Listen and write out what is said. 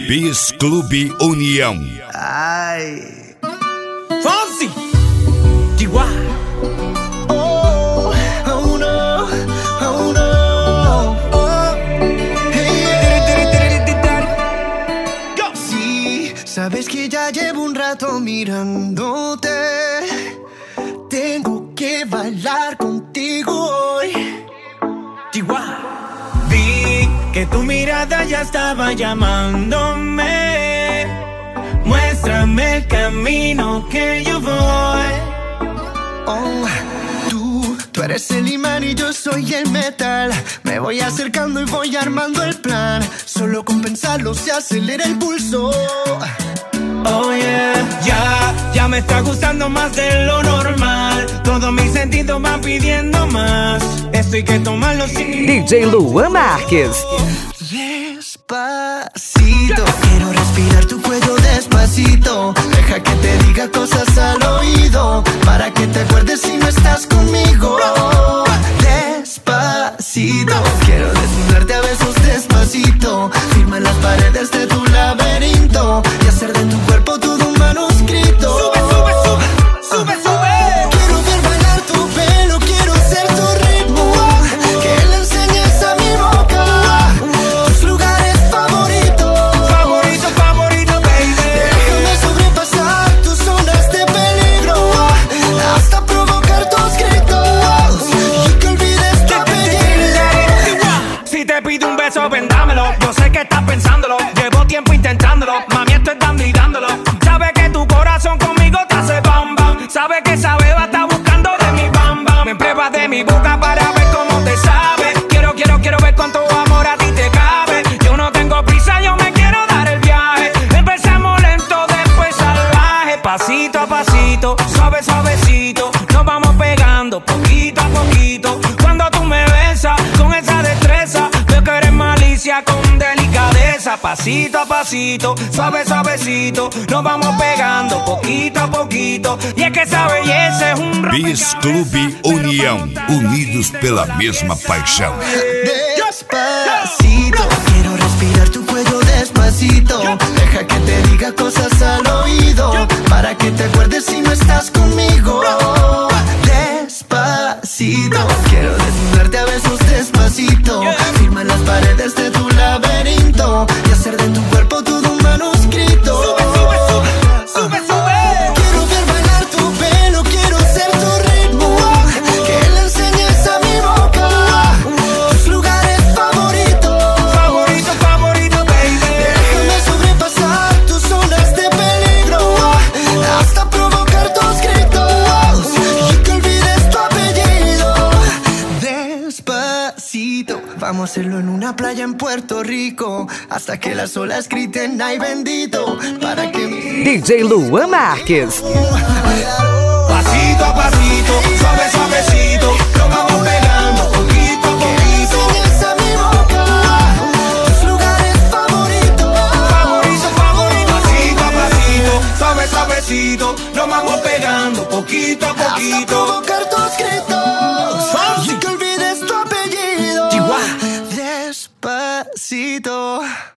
Bis Clube União. Ay. Fonsi, Chihuahua. Oh, oh no, oh no. Oh, hey. Sí, sabes que ya llevo un rato mirándote. Tengo que bailar contigo hoy. Chihuahua. Vi que tu mirada ya estaba llamándome. Muéstrame el camino que yo voy. Oh, tú eres el imán y yo soy el metal. Me voy acercando y voy armando el plan. Solo con pensarlo se acelera el pulso. Oh yeah, ya me está gustando más de lo normal. Todos mis sentidos van pidiendo más. Esto hay que tomarlo sin... DJ Luan Marques. Despacito, quiero respirar tu cuello despacito. Deja que te diga cosas al oído, para que te acuerdes si no estás conmigo. Despacito, quiero desnudarte a besos despacito. Firma en las paredes de tu laberinto y hacer de tu cuerpo todo un manuscrito. Sube, sube, sube, sube, sube. Quiero ver bailar tu pelo, quiero ser tu ritmo. Que le enseñes a mi boca tus lugares favoritos. Favorito, favorito, baby. Déjame sobrepasar tus zonas de peligro, hasta provocar tus gritos y que olvides tu apellido. Si te pido un beso, vendámelo. Yo sé que estás pensándolo. Llevo tiempo intentándolo. Mami, estoy dando y dándolo. Sabe que tu corazón conmigo te hace bam bam. Sabe que esa beba está buscando de mi bam bam. Me pruebas de mi boca para ver cómo te sabe. Quiero ver cuánto amor a ti te cabe. Yo no tengo prisa, yo me quiero dar el viaje. Empezamos lento, después salvaje. Pasito a pasito, suave, suavecito. Nos vamos pegando poquito a poquito. Cuando tú me besas con esa destreza, veo que eres malicia con delicadeza. Pasito a pasito, suave, suavecito. Nos vamos pegando poquito a poquito. Y es que esa belleza es un Bis Clube União. Unidos pela mesma paixão. Despacito, quiero respirar tu cuello despacito. Deja que te diga cosas al oído, para que te acuerdes si no estás conmigo. Despacito, quiero desnudarte a besos despacito. Firma en las paredes de tu laberinto y hacer de tu cuerpo todo un manuscrito. Sube, sube, sube, sube, sube. Quiero ver bailar tu pelo, quiero ser tu ritmo. Que le enseñes a mi boca tus lugares favoritos. Favorito, favorito, baby. Déjame sobrepasar tus zonas de peligro, hasta provocar tus gritos y que olvides tu apellido. Despacito, vamos a hacerlo en una playa en Puerto Rico, hasta que las olas griten ay bendito, para que DJ Luan Marques. Pasito a pasito, suave, suavecito. Nos vamos pegando poquito a poquito. enseñes a mi boca tus lugares favoritos. Favorito, favorito. Pasito a pasito, suave, suavecito. Nos vamos pegando poquito a Hasta poquito. provocar tus gritos y que olvides tu apellido. Chihuahua. Despacito.